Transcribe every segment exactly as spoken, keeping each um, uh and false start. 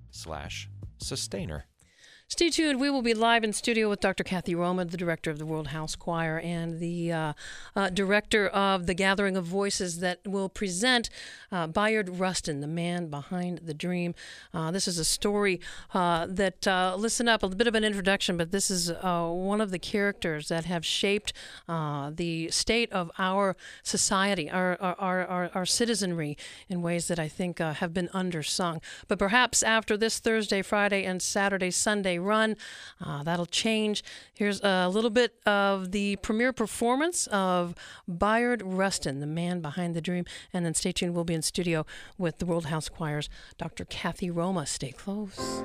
slash sustainer. Stay tuned. We will be live in studio with Doctor Kathy Roma, the director of the World House Choir and the uh, uh, director of the Gathering of Voices that will present uh, Bayard Rustin, the man behind the dream. Uh, this is a story uh, that, uh, listen up, a bit of an introduction, but this is uh, one of the characters that have shaped uh, the state of our society, our, our, our, our citizenry in ways that I think uh, have been undersung. But perhaps after this Thursday, Friday, and Saturday, Sunday run, uh, that'll change. Here's a little bit of the premiere performance of Bayard Rustin, the man behind the dream, and then stay tuned. We'll be in studio with the World House Choir's Doctor Kathy Roma. Stay close.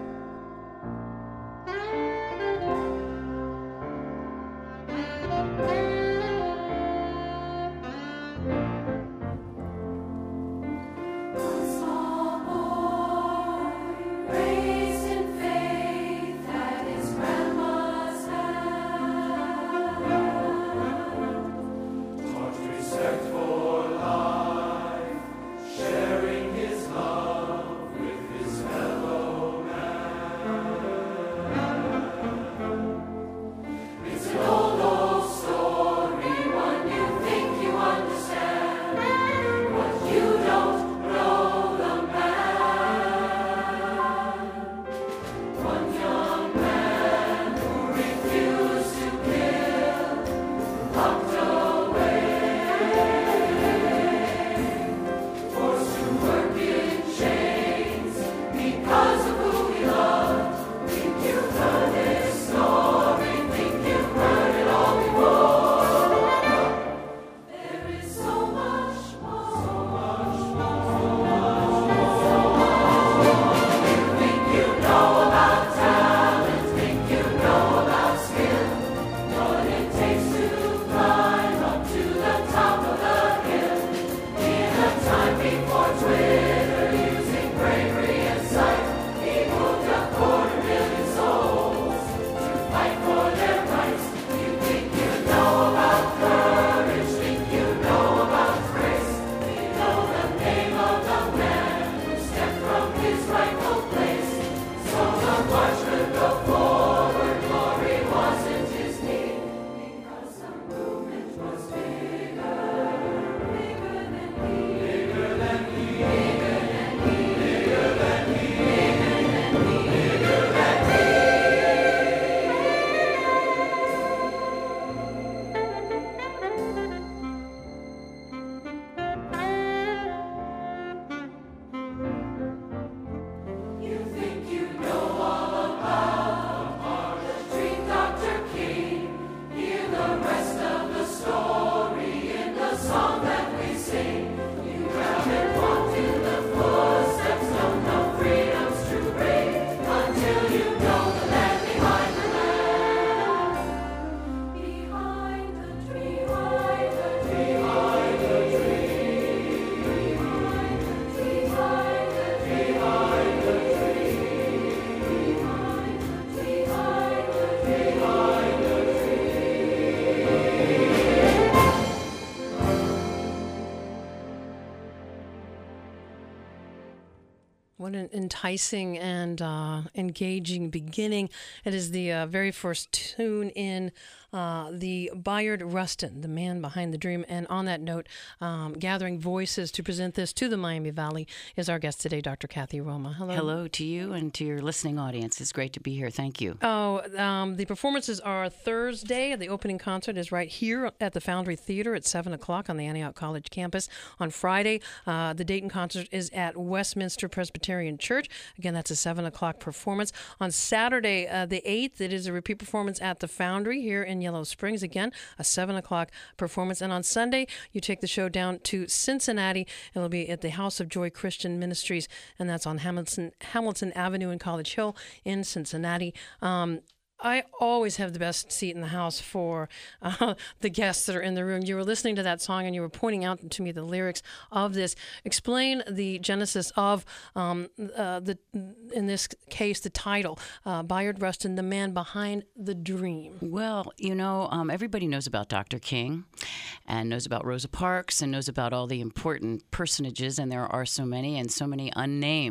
What an enticing and uh, engaging beginning. It is the uh, very first tune in uh, the Bayard Rustin, the man behind the dream. And on that note, um, gathering voices to present this to the Miami Valley is our guest today, Doctor Kathy Roma. Hello. Hello to you and to your listening audience. It's great to be here. Thank you. Oh, um, the performances are Thursday. The opening concert is right here at the Foundry Theater at seven o'clock on the Antioch College campus. On Friday, uh, the Dayton concert is at Westminster Presbyterian Church. Again, that's a seven o'clock performance. On Saturday, uh, the eighth, it is a repeat performance at the Foundry here in Yellow Springs. Again, a seven o'clock performance. And on Sunday, you take the show down to Cincinnati. It'll be at the House of Joy Christian Ministries, and that's on Hamilton, Hamilton Avenue in College Hill in Cincinnati. Um, I always have the best seat in the house for uh, the guests that are in the room. You were listening to that song and you were pointing out to me the lyrics of this. Explain the genesis of, um, uh, the in this case, the title, uh, Bayard Rustin, the man behind the dream. Well, you know, um, everybody knows about Doctor King and knows about Rosa Parks and knows about all the important personages, and there are so many and so many unnamed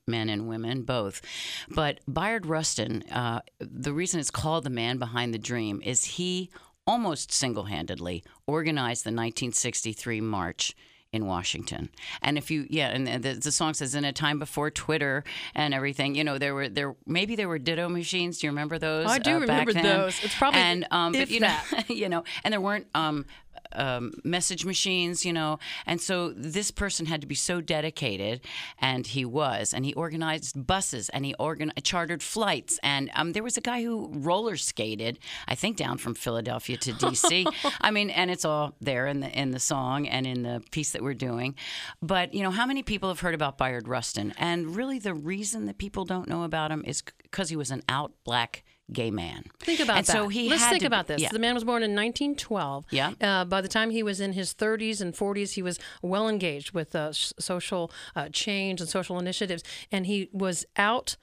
men and women, both. But Bayard Rustin, uh, the reason it's called the man behind the dream is he almost single-handedly organized the nineteen sixty-three march in Washington. And if you, yeah, and the, the song says, in a time before Twitter and everything, you know, there were, there maybe there were ditto machines. Do you remember those? I do uh, remember back then? those. It's probably, and, um, if but, you that. know, you know, and there weren't, um, Um, message machines, you know, and so this person had to be so dedicated, and he was, and he organized buses, and he organ- chartered flights, and um, there was a guy who roller skated, I think, down from Philadelphia to D C I mean, and it's all there in the in the song and in the piece that we're doing. But you know, how many people have heard about Bayard Rustin? And really, the reason that people don't know about him is because he was an out black gay man. Think about and that. So he Let's had think to, about this. Yeah. The man was born in nineteen twelve. Yeah. Uh, by the time he was in his thirties and forties, he was well engaged with uh, sh- social uh, change and social initiatives, and he was out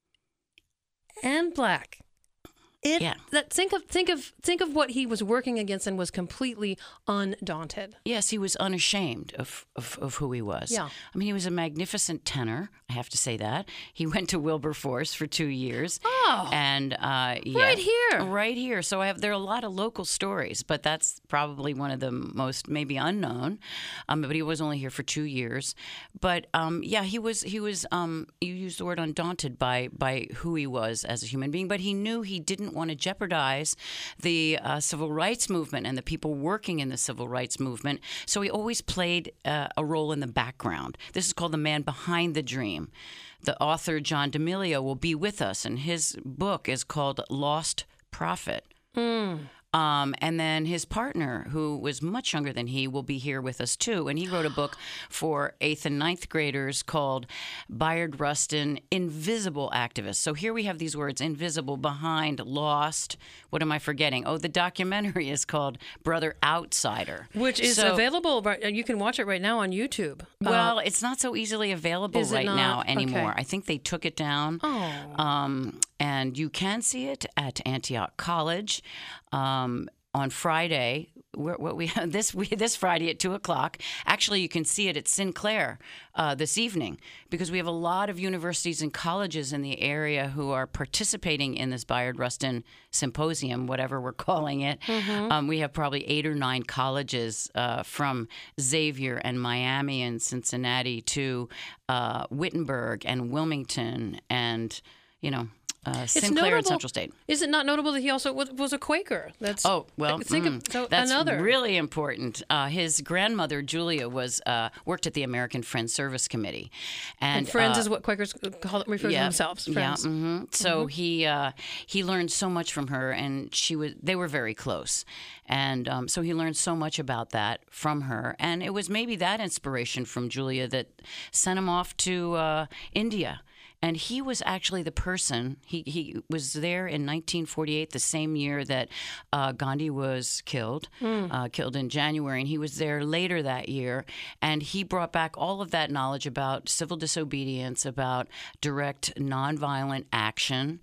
and black. It, Yeah. That think of think of think of what he was working against and was completely undaunted. Yes, he was unashamed of, of, of who he was. Yeah. I mean, he was a magnificent tenor, I have to say that. He went to Wilberforce for two years. Oh. And, uh, yeah. Right here. Right here. So I have, there are a lot of local stories, but that's probably one of the most maybe unknown. Um, but he was only here for two years. But, um, yeah, he was, he was um, you used the word undaunted by, by who he was as a human being, but he knew he didn't want to jeopardize the uh, civil rights movement and the people working in the civil rights movement. So he always played uh, a role in the background. This is called the man behind the dream. The author, John D'Amelio, will be with us, and his book is called Lost Prophet. Mm. Um, and then his partner, who was much younger than he, will be here with us too. And he wrote a book for eighth and ninth graders called Bayard Rustin, Invisible Activist. So here we have these words, invisible, behind, lost. What am I forgetting? Oh, the documentary is called Brother Outsider. Which is So- available, right- you can watch it right now on YouTube. Well, Uh, it's not so easily available Is it right not? now anymore. Okay. I think they took it down. Oh. Um, and you can see it at Antioch College um, on Friday. What what we this we, this Friday at two o'clock. Actually, you can see it at Sinclair uh, this evening, because we have a lot of universities and colleges in the area who are participating in this Bayard Rustin Symposium, whatever we're calling it. Mm-hmm. Um, we have probably eight or nine colleges uh, from Xavier and Miami and Cincinnati to uh, Wittenberg and Wilmington and, you know, uh, It's Sinclair and notable- Central State. Is it not notable that he also was, was a Quaker? That's Oh, well, think mm, of so that's another. really important. Uh, his grandmother, Julia, was uh, worked at the American Friends Service Committee. And, And friends uh, is what Quakers call it, refer to themselves. Friends. Yeah. hmm So he uh, he learned so much from her, and she was they were very close, and um, so he learned so much about that from her, and it was maybe that inspiration from Julia that sent him off to uh, India. And he was actually the person, he, he was there in nineteen forty-eight, the same year that uh, Gandhi was killed, Mm. uh, killed in January. And he was there later that year. And he brought back all of that knowledge about civil disobedience, about direct nonviolent action,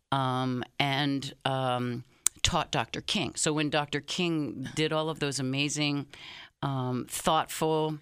um, and um, taught Doctor King. So when Doctor King did all of those amazing, um, thoughtful,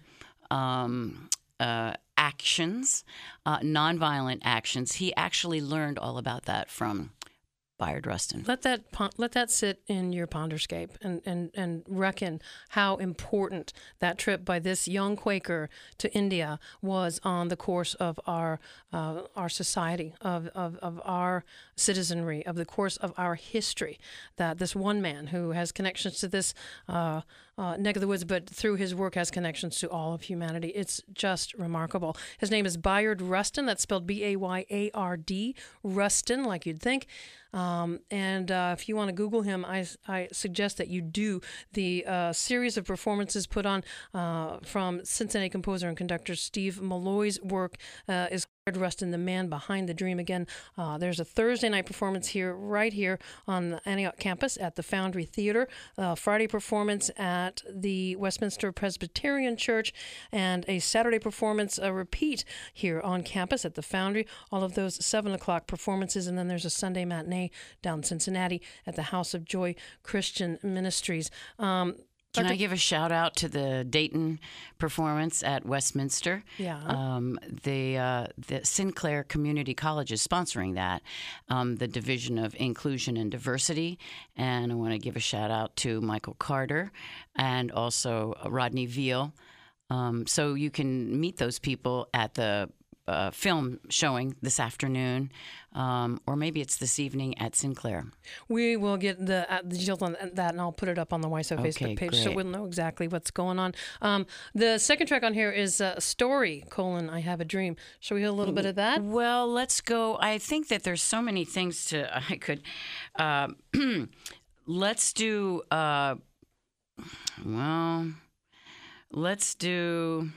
um, uh, actions, uh, nonviolent actions, he actually learned all about that from Bayard Rustin. Let that pon- let that sit in your ponderscape and, and, and reckon how important that trip by this young Quaker to India was on the course of our uh, our society, of, of, of our citizenry, of the course of our history. That this one man who has connections to this uh, uh, neck of the woods, but through his work has connections to all of humanity. It's just remarkable. His name is Bayard Rustin. That's spelled B A Y A R D, Rustin, like you'd think. Um, and uh, if you want to Google him, I, I suggest that you do. The uh, series of performances put on uh, from Cincinnati composer and conductor Steve Malloy's work uh, is Bayard Rustin, the man behind the dream. Again, uh, there's a Thursday night performance here, right here on the Antioch campus at the Foundry Theater. Uh, Friday performance at the Westminster Presbyterian Church, and a Saturday performance, a repeat here on campus at the Foundry. All of those seven o'clock performances, and then there's a Sunday matinee down in Cincinnati at the House of Joy Christian Ministries. Um, Can Doctor I give a shout out to the Dayton performance at Westminster? Yeah. Um, the, uh, the Sinclair Community College is sponsoring that, um, the Division of Inclusion and Diversity. And I want to give a shout out to Michael Carter and also Rodney Veal. Um, so you can meet those people at the uh, film showing this afternoon, um, or maybe it's this evening at Sinclair. We will get the, uh, the details on that, and I'll put it up on the Y S O Okay, Facebook page, so great. we'll know exactly what's going on. Um, the second track on here is uh, Story, colon, I Have a Dream. Shall we hear a little bit of that? Well, let's go. I think that there's so many things to, I could, uh, let's do, uh, well, let's do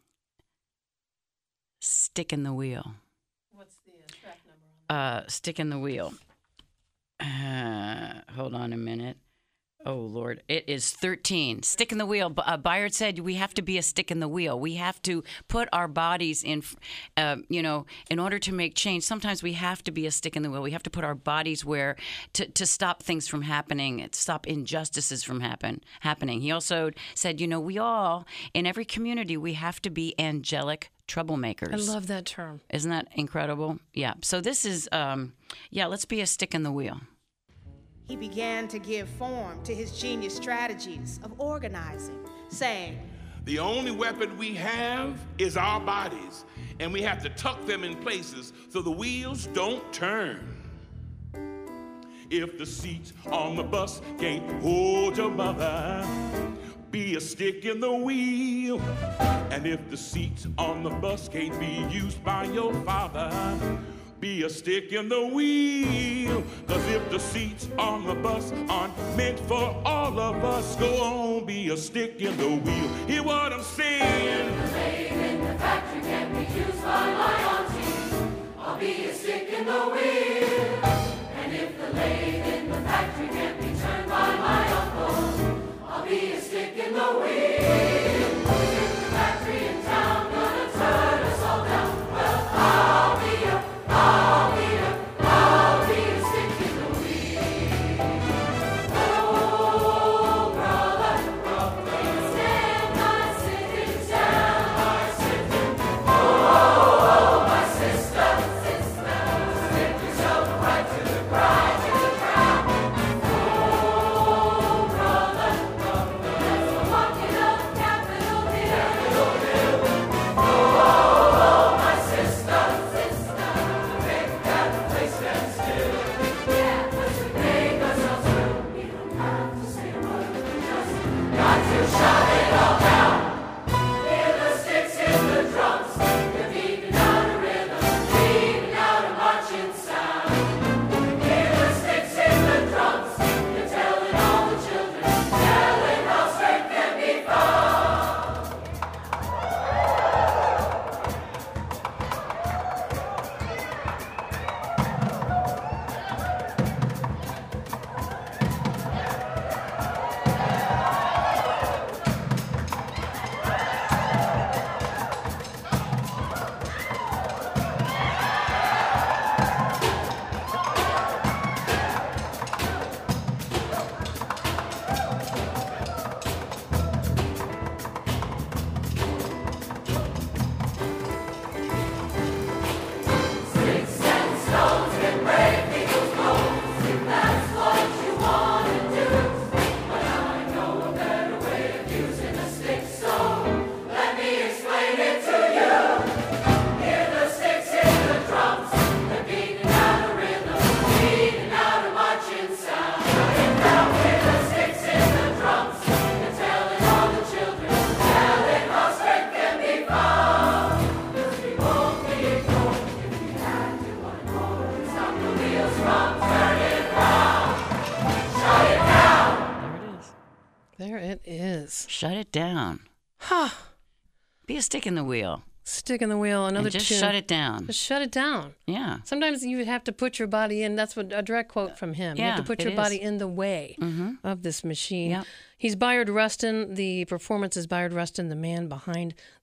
Stick in the Wheel. What's the uh, track number on Uh, Stick in the Wheel. Uh, hold on a minute. Oh, Lord. It is thirteen. Stick in the wheel. B- Uh, Bayard said we have to be a stick in the wheel. We have to put our bodies in, uh, you know, in order to make change. Sometimes we have to be a stick in the wheel. We have to put our bodies where to, to stop things from happening, to stop injustices from happen happening. He also said, you know, we all, in every community, we have to be angelic troublemakers. I love that term. Isn't that incredible? Yeah. So this is, um, yeah, let's be a stick in the wheel. He began to give form to his genius strategies of organizing, saying, The only weapon we have is our bodies, and we have to tuck them in places so the wheels don't turn. If the seats on the bus can't hold your mother, be a stick in the wheel. And if the seats on the bus can't be used by your father, be a stick in the wheel. Cause if the seats on the bus aren't meant for all of us, go on, be a stick in the wheel. Hear what I'm saying? If the lathe in the factory can be used by my auntie, I'll be a stick in the wheel. And if the lathe in the factory can be turned by my uncle, I'll be a stick in the wheel. If the factory in town gonna turn us all down, well, I'll be a I'll be a, I'll be a stick in the wheel. Oh, brother, brother, stand by sitting down, by sitting. Oh, oh, my sister, sister, stick yourself right to the ground, to the ground. Oh, brother, brother, let's walk it up Capitol Hill. Oh, oh, my sister, sister. Shut it all down. Hear the sticks in the drums. They're beating out a rhythm, beating out a marching sound. Hear the sticks in the drums. You're telling all the children, telling how strength can be found. There it is. Shut it down. Huh. Be a stick in the wheel. Stick in the wheel. Another And just tune. shut it down. Just shut it down. Yeah. Sometimes you have to put your body in. That's what a direct quote from him. you Yeah, have to put it your is. body in the way Mhm. of this machine. Yep. He's Bayard Rustin. The performance is Bayard Rustin, the man behind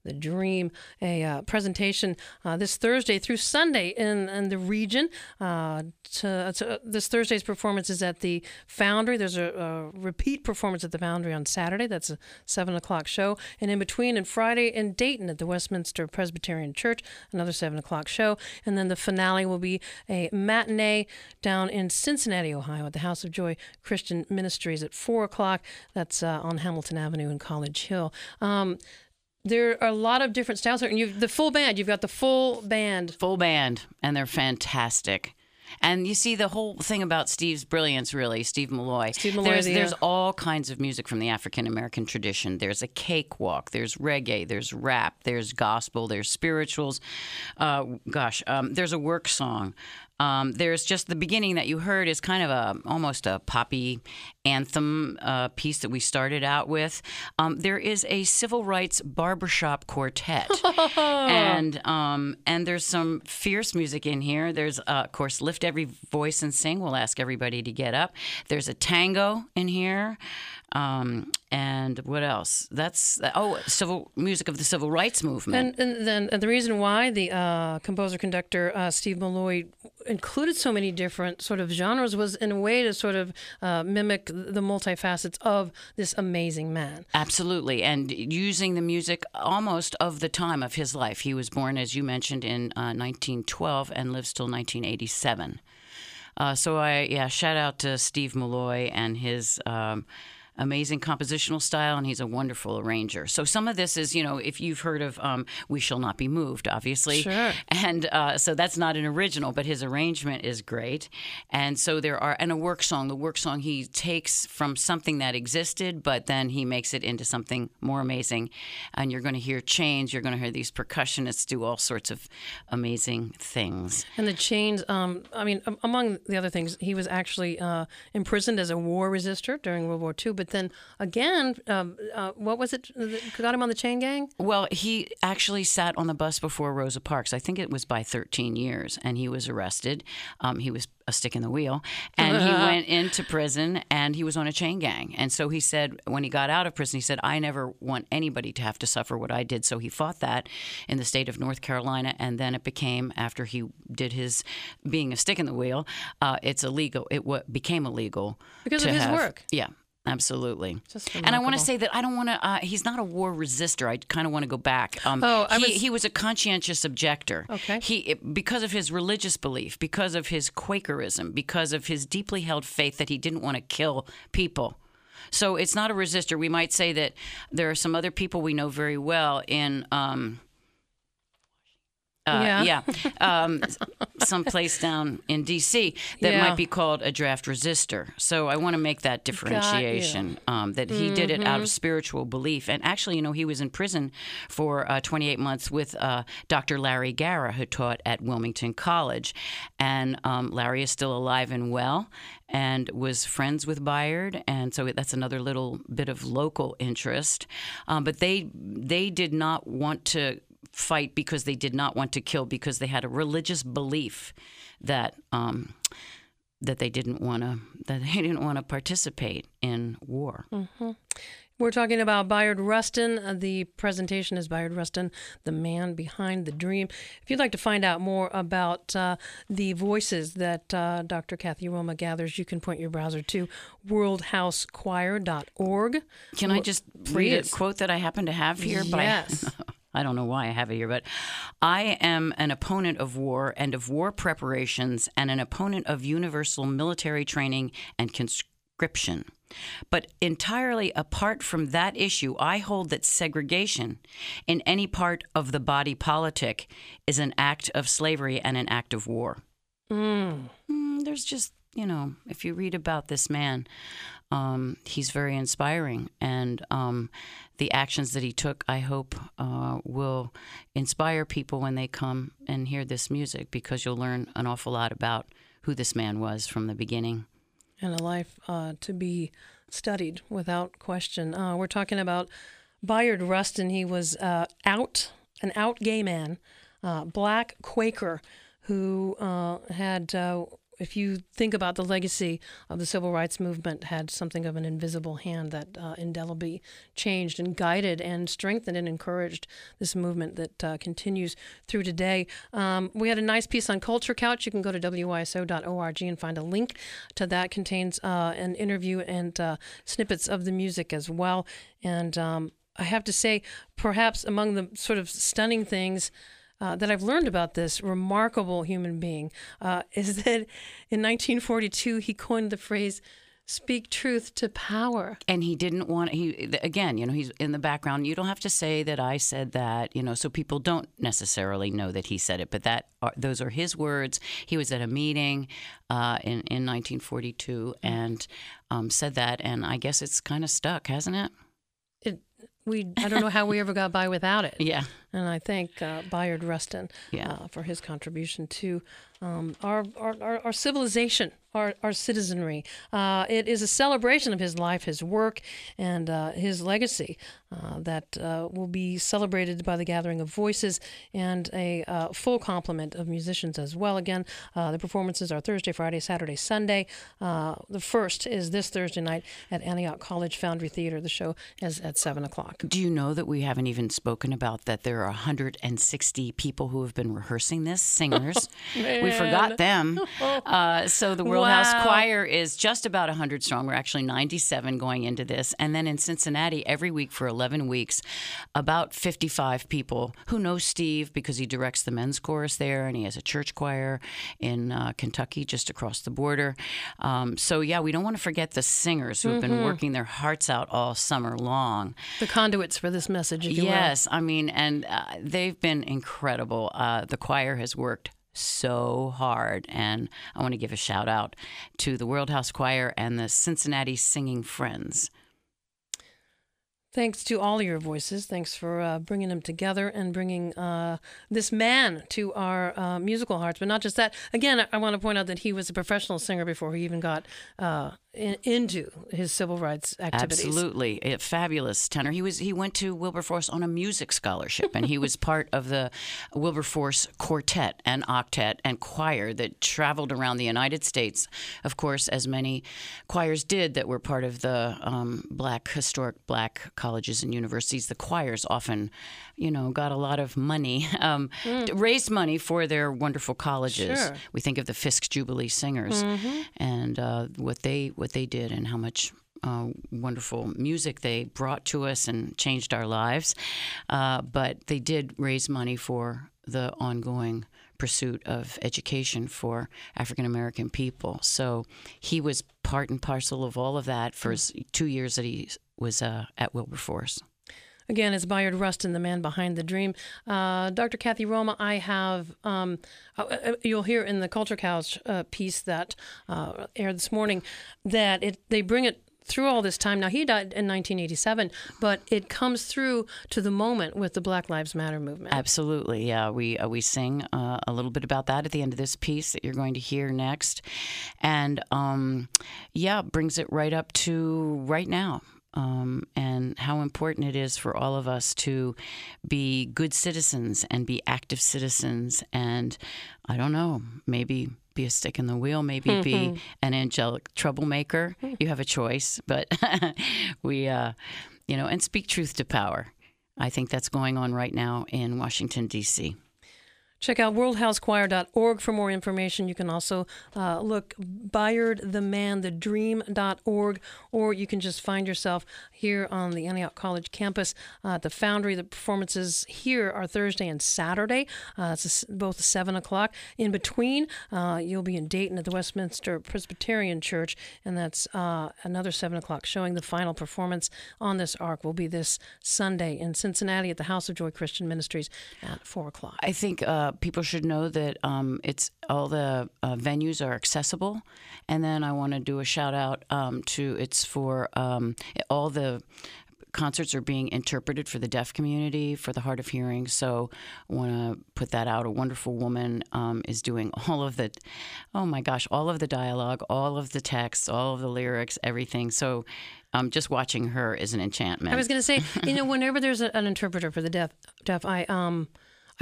the Dream, a uh, presentation uh, this Thursday through Sunday in, in the region. Uh, to, to, this Thursday's performance is at the Foundry. There's a, a repeat performance at the Foundry on Saturday. That's a seven o'clock show. And in between, and Friday in Dayton at the Westminster Presbyterian Church, another seven o'clock show. And then the finale will be a matinee down in Cincinnati, Ohio at the House of Joy Christian Ministries at four o'clock. That's uh, on Hamilton Avenue in College Hill. Um, there are a lot of different styles here. And you've the full band. You've got the full band. Full band, and they're fantastic. And you see the whole thing about Steve's brilliance, really, Steve Malloy. Steve Malloy, there's, the, there's uh, all kinds of music from the African-American tradition. There's a cakewalk, there's reggae, there's rap, there's gospel, there's spirituals. Uh, gosh, um, there's a work song. Um, there's just the beginning that you heard is kind of a almost a poppy anthem uh, piece that we started out with. Um, there is a civil rights barbershop quartet, and um, and there's some fierce music in here. There's uh, of course Lift Every Voice and Sing. We'll ask everybody to get up. There's a tango in here. Um, and what else? That's oh, civil music of the civil rights movement. And, and then and the reason why the uh, composer-conductor uh, Steve Malloy included so many different sort of genres was in a way to sort of uh, mimic the multifacets of this amazing man. Absolutely, and using the music almost of the time of his life. He was born, as you mentioned, in uh, nineteen twelve and lives till nineteen eighty-seven. Uh, so I yeah, shout out to Steve Malloy and his. Um, Amazing compositional style, and he's a wonderful arranger. So some of this is, you know, if you've heard of um, We Shall Not Be Moved, obviously. Sure. And uh, so that's not an original, but his arrangement is great. And so there are, and a work song, the work song he takes from something that existed, but then he makes it into something more amazing. And you're going to hear chains, you're going to hear these percussionists do all sorts of amazing things. And the chains, um, I mean, um, among the other things, he was actually uh, imprisoned as a war resister during World War Two, but then again, um, uh, what was it that got him on the chain gang? Well, he actually sat on the bus before Rosa Parks. I think it was by thirteen years, and he was arrested. Um, he was a stick in the wheel, and he went into prison, and he was on a chain gang. And so he said, when he got out of prison, he said, I never want anybody to have to suffer what I did. So he fought that in the state of North Carolina, and then it became, after he did his being a stick in the wheel, uh, it's illegal. It w- became illegal. Because to of his have, work. Yeah. Absolutely. Just and I want to remarkable. say that I don't want to, uh, he's not a war resistor. I kind of want to go back. Um, Oh, I he, was- he was a conscientious objector. Okay. He, because of his religious belief, because of his Quakerism, because of his deeply held faith that he didn't want to kill people. So it's not a resistor. We might say that there are some other people we know very well in... Um, Uh, Yeah. yeah, um, someplace down in D C that Yeah. might be called a draft resistor. So I want to make that differentiation, um, that he did it out of spiritual belief. And actually, you know, he was in prison for uh, twenty-eight months with uh, Doctor Larry Garra, who taught at Wilmington College. And um, Larry is still alive and well and was friends with Bayard. And so that's another little bit of local interest. Um, but they they did not want to fight because they did not want to kill, because they had a religious belief that um, that they didn't want to that they didn't want to participate in war. Mm-hmm. We're talking about Bayard Rustin. Uh, the presentation is Bayard Rustin, the man behind the dream. If you'd like to find out more about uh, the voices that uh, Doctor Kathy Roma gathers, you can point your browser to world house choir dot org. Can I just read a Please. quote that I happen to have here? By, Yes. I don't know why I have it here, but I am an opponent of war and of war preparations and an opponent of universal military training and conscription. But entirely apart from that issue, I hold that segregation in any part of the body politic is an act of slavery and an act of war. Mm. Mm, there's just, you know, if you read about this man, um, he's very inspiring. And um, the actions that he took, I hope, uh, will inspire people when they come and hear this music, because you'll learn an awful lot about who this man was from the beginning. And a life uh, to be studied without question. Uh, we're talking about Bayard Rustin. He was uh, out, an out gay man, uh, black Quaker, who uh, had uh, if you think about the legacy of the civil rights movement, had something of an invisible hand that uh, indelibly changed and guided and strengthened and encouraged this movement that uh, continues through today. Um, we had a nice piece on Culture Couch. You can go to W Y S O dot org and find a link to that. Contains uh, an interview and uh, snippets of the music as well. And um, I have to say, perhaps among the sort of stunning things Uh, that I've learned about this remarkable human being uh, is that in nineteen forty-two he coined the phrase "speak truth to power." And he didn't want, he again, you know, he's in the background. You don't have to say that I said that, you know, so people don't necessarily know that he said it, but that are, those are his words. He was at a meeting uh, in, in nineteen forty-two and um, said that, and I guess it's kind of stuck, hasn't it? It we I don't know how we ever got by without it. Yeah. And I thank uh, Bayard Rustin yeah. uh, for his contribution to um, our, our, our, our civilization, our, our citizenry. Uh, it is a celebration of his life, his work, and uh, his legacy uh, that uh, will be celebrated by the gathering of voices and a uh, full complement of musicians as well. Again, uh, the performances are Thursday, Friday, Saturday, Sunday. Uh, the first is this Thursday night at Antioch College Foundry Theater. The show is at seven o'clock. Do you know that we haven't even spoken about that there are one hundred sixty people who have been rehearsing this, singers. We forgot them. Uh, so the World Wow. House Choir is just about one hundred strong. We're actually ninety-seven going into this. And then in Cincinnati, every week for eleven weeks, about fifty-five people who know Steve because he directs the men's chorus there, and he has a church choir in uh, Kentucky just across the border. Um, so, yeah, we don't want to forget the singers who have Mm-hmm. been working their hearts out all summer long. The conduits for this message, if you Yes, I mean, and uh, they've been incredible. Uh, the choir has worked so hard, and I want to give a shout out to the World House Choir and the Cincinnati Singing Friends. Thanks to all of your voices. Thanks for uh, bringing them together and bringing uh, this man to our uh, musical hearts. But not just that. Again, I, I want to point out that he was a professional singer before he even got uh, in, into his civil rights activities. Absolutely, a fabulous tenor. He was he went to Wilberforce on a music scholarship, and he was part of the Wilberforce quartet and octet and choir that traveled around the United States. Of course, as many choirs did that were part of the um, black historic black colleges and universities, the choirs often, you know, got a lot of money, um, mm. raised money for their wonderful colleges. Sure. We think of the Fisk Jubilee Singers Mm-hmm. and uh, what they what they did and how much uh, wonderful music they brought to us and changed our lives. Uh, but they did raise money for the ongoing pursuit of education for African American people. So he was part and parcel of all of that for his two years that he was uh, at Wilberforce. Again, it's Bayard Rustin, the man behind the dream. Uh, Doctor Kathy Roma, I have, um, uh, you'll hear in the Culture Couch uh, piece that uh, aired this morning, that it they bring it through all this time. Now, he died in nineteen eighty-seven, but it comes through to the moment with the Black Lives Matter movement. Absolutely, yeah. We uh, we sing uh, a little bit about that at the end of this piece that you're going to hear next. And, um, yeah, brings it right up to right now. Um, and how important it is for all of us to be good citizens and be active citizens. And I don't know, maybe be a stick in the wheel, maybe be an angelic troublemaker. You have a choice, but we, uh, you know, and speak truth to power. I think that's going on right now in Washington, D C Check out world house choir dot org for more information. You can also uh, look Bayard the Man, the dream dot org, or you can just find yourself here on the Antioch College campus uh, at the Foundry. The performances here are Thursday and Saturday. Uh, it's both seven o'clock. In between, uh, you'll be in Dayton at the Westminster Presbyterian Church, and that's uh, another seven o'clock showing. The final performance on this arc will be this Sunday in Cincinnati at the House of Joy Christian Ministries at four o'clock. I think uh, people should know that um, it's all the uh, venues are accessible, and then I want to do a shout out um, to it's for um, all the concerts are being interpreted for the deaf community, for the hard of hearing. So I want to put that out. A wonderful woman um, is doing all of the, oh my gosh, all of the dialogue, all of the text, all of the lyrics, everything. So um, just watching her is an enchantment. I was going to say, you know, whenever there's a, an interpreter for the deaf, deaf, I um.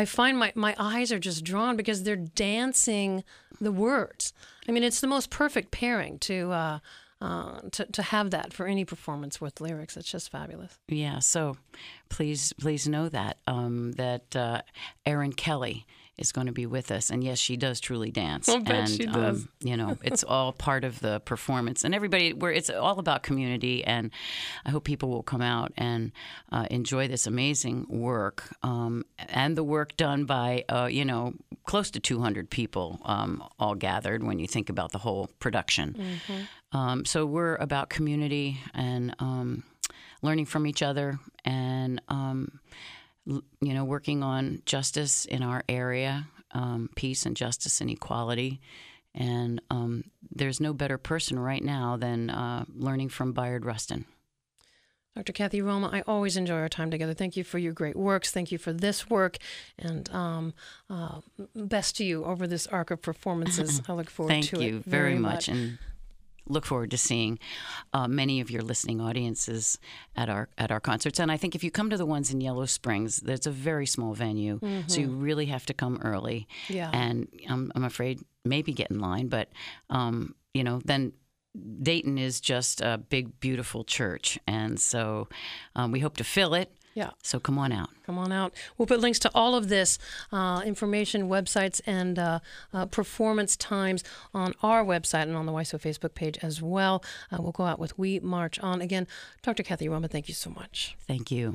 I find my, my eyes are just drawn because they're dancing the words. I mean, it's the most perfect pairing to uh, uh, to to have that for any performance with lyrics. It's just fabulous. Yeah. So, please, please know that um, that uh, Erin Kelly is going to be with us, and yes, she does truly dance. I'll bet and, she does. Um, you know, it's all part of the performance, and everybody. Where it's all about community, and I hope people will come out and uh, enjoy this amazing work, um, and the work done by uh, you know close to two hundred people um, all gathered. When you think about the whole production, mm-hmm. um, so we're about community and um, learning from each other, and. Um, you know, working on justice in our area, um, peace and justice and equality. And um, there's no better person right now than uh, learning from Bayard Rustin. Doctor Kathy Roma, I always enjoy our time together. Thank you for your great works. Thank you for this work. And um, uh, best to you over this arc of performances. I look forward Thank to it. Thank you very much. much. And look forward to seeing uh, many of your listening audiences at our at our concerts. And I think if you come to the ones in Yellow Springs, that's a very small venue, mm-hmm. so you really have to come early. Yeah. And I'm, I'm afraid maybe get in line, but um, you know, then Dayton is just a big, beautiful church, and so um, we hope to fill it. Yeah. So come on out. Come on out. We'll put links to all of this uh, information, websites, and uh, uh, performance times on our website and on the Y S O Facebook page as well. Uh, we'll go out with We March On. Again, Doctor Kathy Roma, thank you so much. Thank you.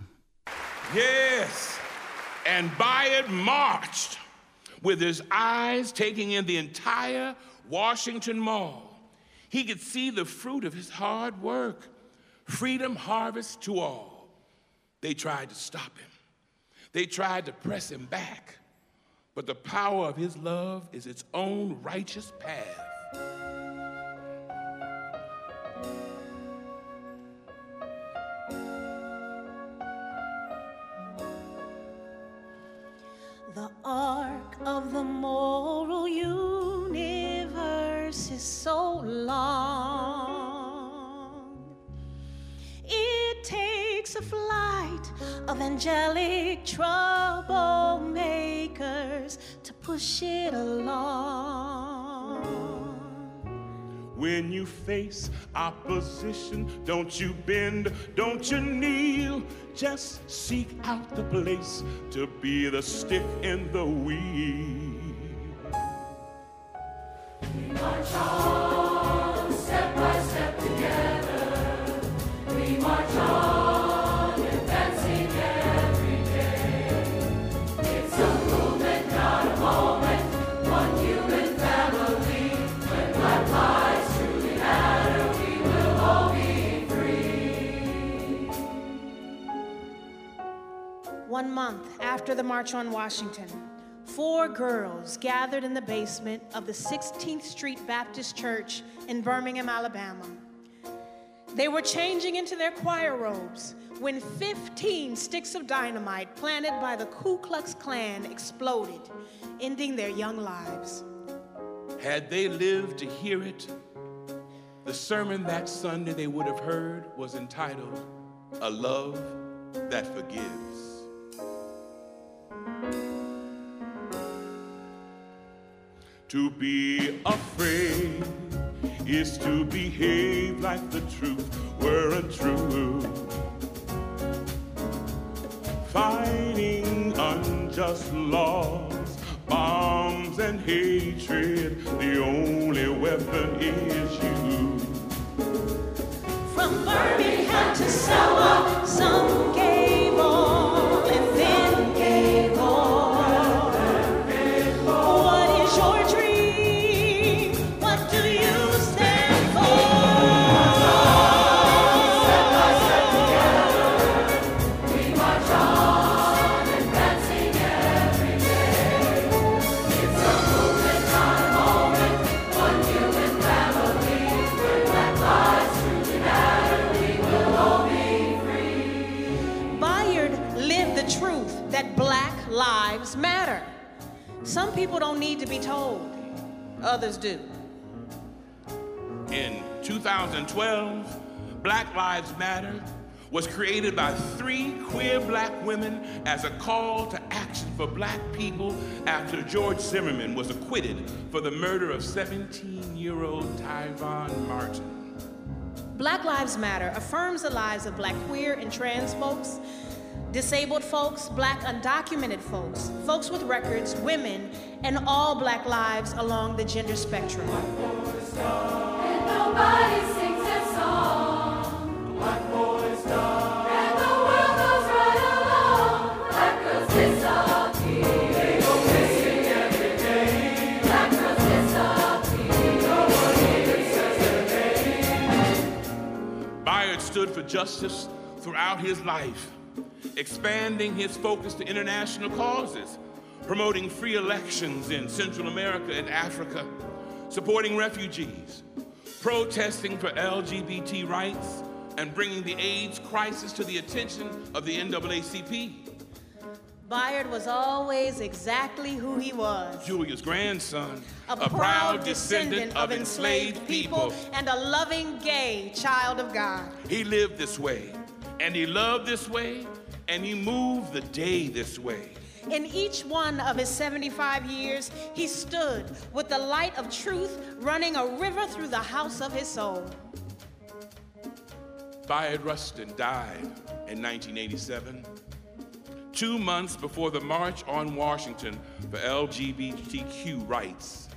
Yes. And Bayard marched with his eyes taking in the entire Washington Mall. He could see the fruit of his hard work. Freedom harvest to all. They tried to stop him. They tried to press him back. But the power of his love is its own righteous path. The arc of the moral universe is so long. It takes a flight of angelic troublemakers to push it along. When you face opposition, don't you bend, don't you kneel. Just seek out the place to be the stick in the wheel. We march on, step by step together. We march on, advancing every day. It's a movement, not a moment. One human family. When black lives truly matter, we will all be free. One month after the March on Washington, four girls gathered in the basement of the sixteenth Street Baptist Church in Birmingham, Alabama. They were changing into their choir robes when fifteen sticks of dynamite planted by the Ku Klux Klan exploded, ending their young lives. Had they lived to hear it, the sermon that Sunday they would have heard was entitled, A Love That Forgives. To be afraid is to behave like the truth weren't true. Fighting unjust laws, bombs and hatred, the only weapon is you. From Birmingham to Selma, some gave all and then gave all. What is your dream? What do you stand for? Step by step together, we march on, advancing every day. It's a movement, not a moment. One human family. When black lives truly matter, we will all be free. Bayard lived the truth that black lives matter. Some people don't need to be told, others do. In two thousand twelve, Black Lives Matter was created by three queer black women as a call to action for black people after George Zimmerman was acquitted for the murder of seventeen-year-old Tyvon Martin. Black Lives Matter affirms the lives of black queer and trans folks, disabled folks, black undocumented folks, folks with records, women, and all black lives along the gender spectrum. And nobody sings that song. Black boys die. And the world goes right along. Black girls disappear. They go missing every day. Black girls disappear. No one even says their name. Bayard stood for justice throughout his life, expanding his focus to international causes, promoting free elections in Central America and Africa, supporting refugees, protesting for L G B T rights, and bringing the AIDS crisis to the attention of the N double A C P. Bayard was always exactly who he was. Julia's grandson, A, a proud descendant of enslaved people and a loving gay child of God. He lived this way, and he loved this way, and he moved the day this way. In each one of his seventy-five years, he stood with the light of truth running a river through the house of his soul. Bayard Rustin died in nineteen eighty-seven, two months before the March on Washington for L G B T Q rights.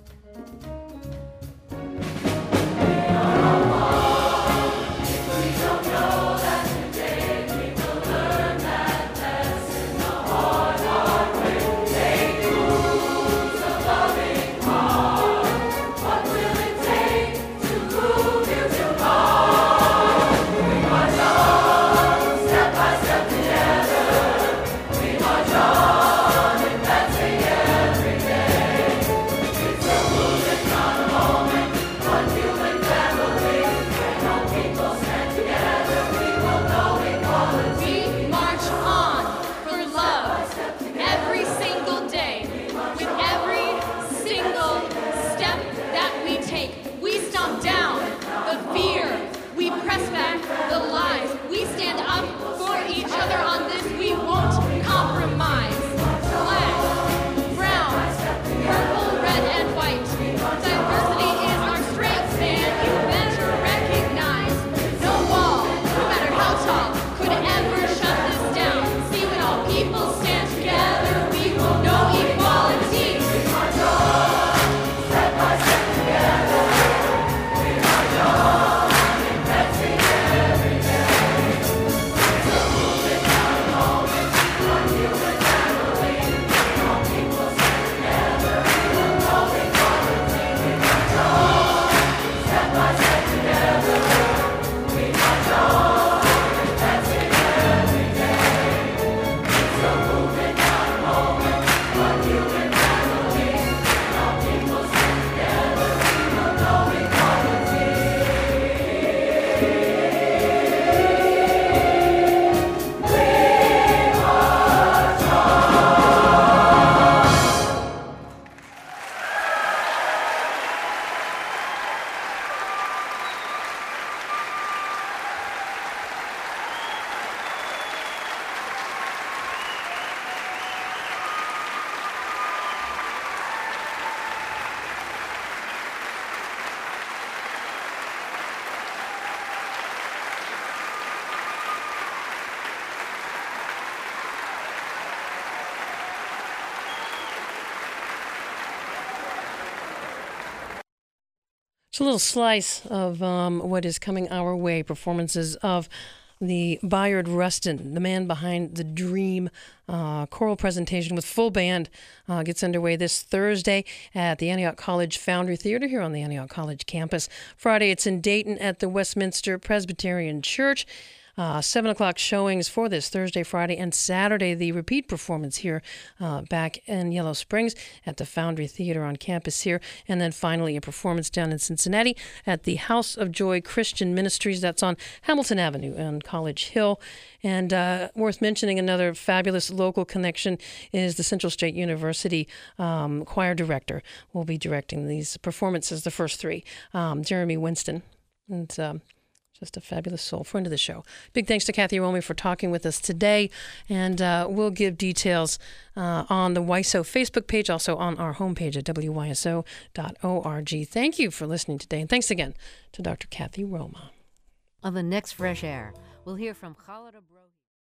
It's a little slice of um, what is coming our way, performances of the Bayard Rustin, the man behind the Dream uh, choral presentation with full band, uh, gets underway this Thursday at the Antioch College Foundry Theater here on the Antioch College campus. Friday, it's in Dayton at the Westminster Presbyterian Church. Uh, seven o'clock showings for this Thursday, Friday, and Saturday, the repeat performance here uh, back in Yellow Springs at the Foundry Theater on campus here. And then finally a performance down in Cincinnati at the House of Joy Christian Ministries. That's on Hamilton Avenue and College Hill. And uh, worth mentioning, another fabulous local connection is the Central State University um, choir director will be directing these performances, the first three, um, Jeremy Winston. And um, Just a fabulous soul, friend of the show. Big thanks to Kathy Romy for talking with us today. And uh, we'll give details uh, on the W Y S O Facebook page, also on our homepage at W Y S O dot org. Thank you for listening today. And thanks again to Doctor Kathy Roma. On the next Fresh Air, we'll hear from Khalid Abrohi.